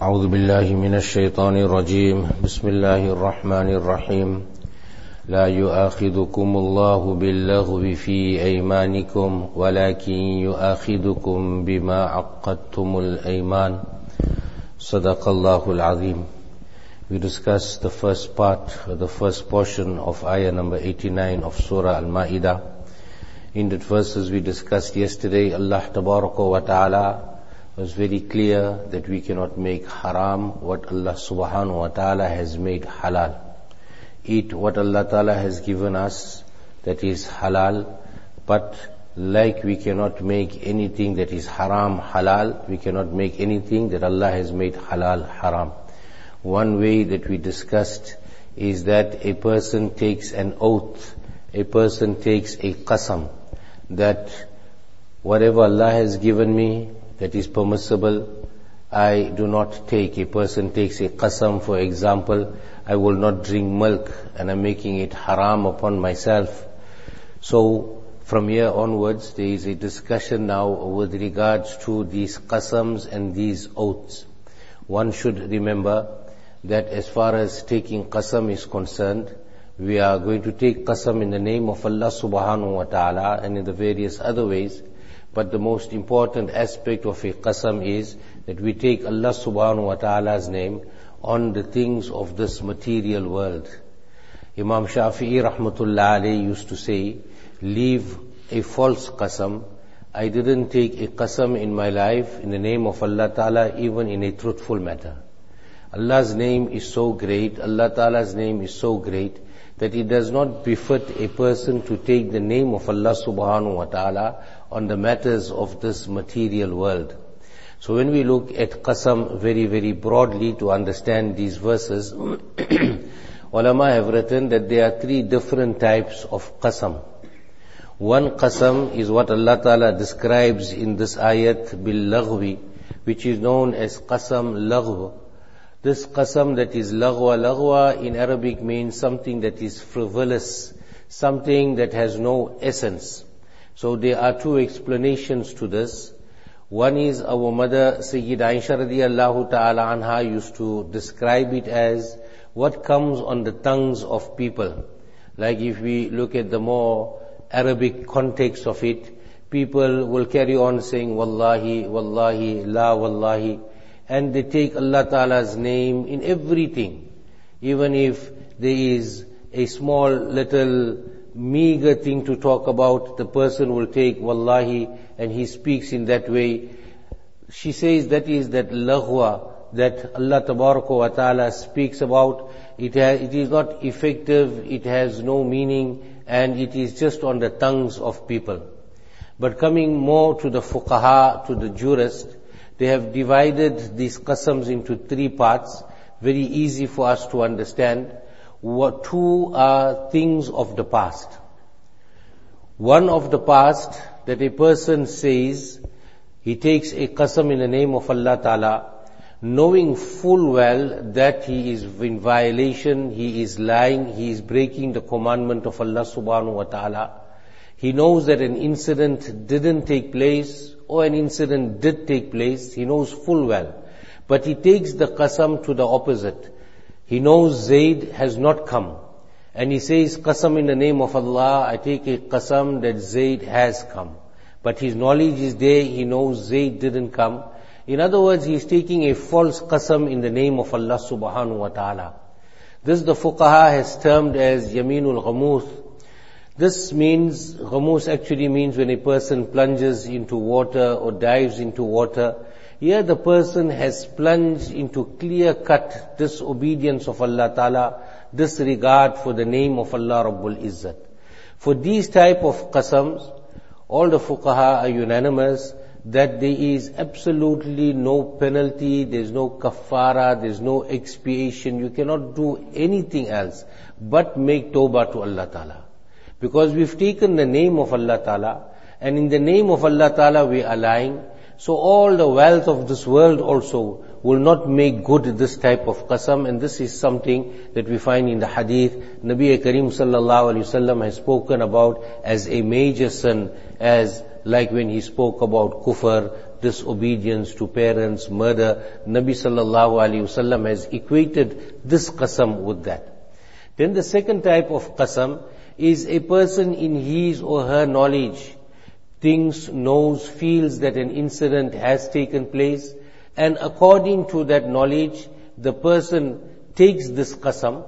أعوذ بالله من الشيطان الرجيم بسم الله الرحمن الرحيم لا يؤاخذكم الله باللغو في أيمانكم ولكن يؤاخذكم بما عقدتم الأيمان صدق الله العظيم. We discussed the first part, the first portion of ayah number 89 of Surah Al-Ma'idah. In the verses we discussed yesterday, Allah Tabaraka wa Ta'ala was very clear that we cannot make haram what Allah Subhanahu wa Ta'ala has made halal. Eat what Allah Ta'ala has given us that is halal, but like we cannot make anything that is haram halal, we cannot make anything that Allah has made halal haram. One way that we discussed is that a person takes an oath, a person takes a qasam, that whatever Allah has given me that is permissible, I do not take. A person takes a qasam, for example, I will not drink milk, and I'm making it haram upon myself. So from here onwards there is a discussion now with regards to these qasams and these oaths. One should remember that as far as taking qasam is concerned, we are going to take qasam in the name of Allah Subhanahu wa Ta'ala and in the various other ways. But the most important aspect of a qasam is that we take Allah Subhanahu wa Ta'ala's name on the things of this material world. Imam Shafi'i rahmatullah alayhi used to say, leave a false qasam. I didn't take a qasam in my life in the name of Allah Ta'ala, even in a truthful matter. Allah's name is so great, Allah Ta'ala's name is so great, that it does not befit a person to take the name of Allah Subhanahu wa Ta'ala on the matters of this material world. So when we look at qasam very, very broadly to understand these verses, ulama have written that there are three different types of qasam. One qasam is what Allah Ta'ala describes in this ayat bil-laghwi, which is known as qasam laghw. This qasam that is laghwa in Arabic means something that is frivolous, something that has no essence. So there are two explanations to this. One is our mother Sayyida Aisha radiyallahu ta'ala anha used to describe it as what comes on the tongues of people. Like if we look at the more Arabic context of it, people will carry on saying wallahi, wallahi, la wallahi, and they take Allah Ta'ala's name in everything. Even if there is a small little meager thing to talk about, the person will take wallahi and he speaks in that way. She says that is that laghwa that Allah Tabaraka wa Ta'ala speaks about. It is not effective, it has no meaning, and it is just on the tongues of people. But coming more to the fuqaha, to the jurists, they have divided these qasams into three parts, very easy for us to understand. Two are things of the past. One of the past that a person says, he takes a qasam in the name of Allah Ta'ala, knowing full well that he is in violation, he is lying, he is breaking the commandment of Allah Subhanahu wa Ta'ala. He knows that an incident didn't take place, or an incident did take place, he knows full well. But he takes the qasam to the opposite. He knows Zayd has not come. And he says, qasam in the name of Allah, I take a qasam that Zayd has come. But his knowledge is there, he knows Zayd didn't come. In other words, he is taking a false qasam in the name of Allah Subhanahu wa Ta'ala. This the fuqaha has termed as yaminul ghamuth. This means, ghamus actually means when a person plunges into water or dives into water. Here the person has plunged into clear-cut disobedience of Allah Ta'ala, disregard for the name of Allah Rabbul Izzat. For these type of qasams, all the fuqaha are unanimous that there is absolutely no penalty, there is no kaffara, there is no expiation. You cannot do anything else but make tawbah to Allah Ta'ala. Because we've taken the name of Allah Ta'ala, and in the name of Allah Ta'ala we are lying. So all the wealth of this world also will not make good this type of qasam, and this is something that we find in the hadith. Nabi Kareem sallallahu alaihi wasallam has spoken about as a major sin, as like when he spoke about kufr, disobedience to parents, murder. Nabi sallallahu alaihi wasallam has equated this qasam with that. Then the second type of qasam is a person in his or her knowledge thinks, knows, feels that an incident has taken place, and according to that knowledge, the person takes this qasam,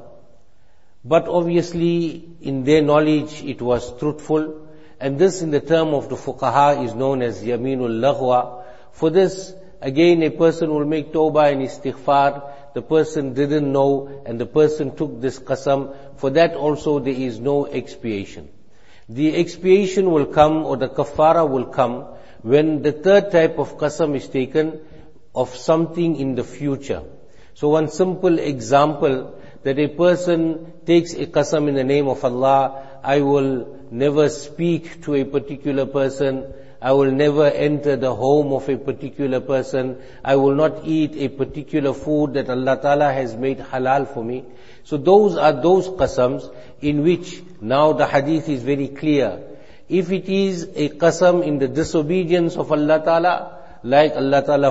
but obviously in their knowledge it was truthful, and this in the term of the fuqaha is known as yaminul laghwa. For this, again a person will make tawbah and istighfar. The person didn't know and the person took this qasam. For that also there is no expiation. The expiation will come, or the kafara will come, when the third type of qasam is taken of something in the future. So one simple example, that a person takes a qasam in the name of Allah, I will never speak to a particular person, I will never enter the home of a particular person, I will not eat a particular food that Allah Ta'ala has made halal for me. So those are those qasams in which now the hadith is very clear. If it is a qasam in the disobedience of Allah Ta'ala, like Allah Ta'ala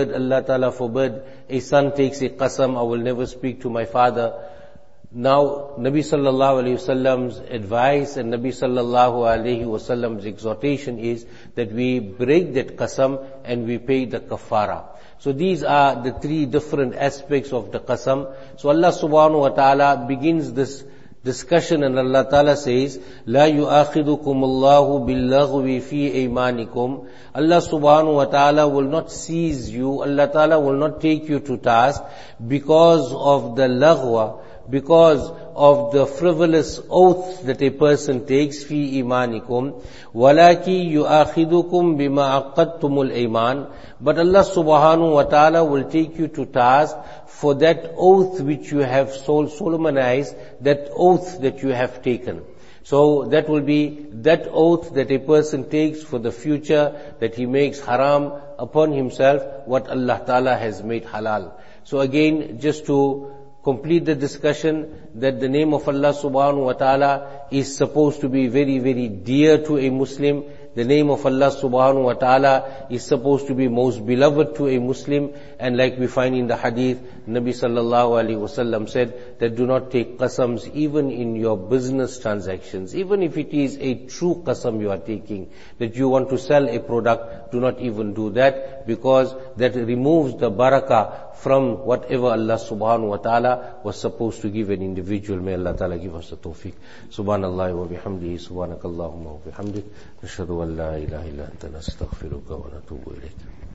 forbid, a son takes a qasam, I will never speak to my father. Now, Nabi sallallahu alayhi wasallam's advice and Nabi sallallahu alayhi wasallam's exhortation is that we break that qasam and we pay the kafara. So these are the three different aspects of the qasam. So Allah subhanahu wa ta'ala begins this discussion and Allah Ta'ala says, لا يؤاخذكم الله باللغو في أيمانكم. Allah subhanahu wa ta'ala will not seize you, Allah Ta'ala will not take you to task because of the laghwa, because of the frivolous oath that a person takes, fi imanikum, walaki yu'akhidukum bima aqadtumul iman. But Allah subhanahu wa ta'ala will take you to task for that oath which you have solemnized, that oath that you have taken. So that will be that oath that a person takes for the future, that he makes haram upon himself what Allah Ta'ala has made halal. So again, just to complete the discussion, that the name of Allah subhanahu wa ta'ala is supposed to be very, very dear to a Muslim. The name of Allah subhanahu wa ta'ala is supposed to be most beloved to a Muslim. And like we find in the hadith, Nabi sallallahu alaihi wasallam said that do not take qasams even in your business transactions. Even if it is a true qasam you are taking, that you want to sell a product, do not even do that, because that removes the barakah from whatever Allah subhanahu wa ta'ala was supposed to give an individual. May Allah ta'ala give us the tawfiq. Subhanallah wa bihamdihi, subhanakallahumma wa bihamdik, nashhadu an la ilaha illa anta nastaghfiruka wa natubu ilayk.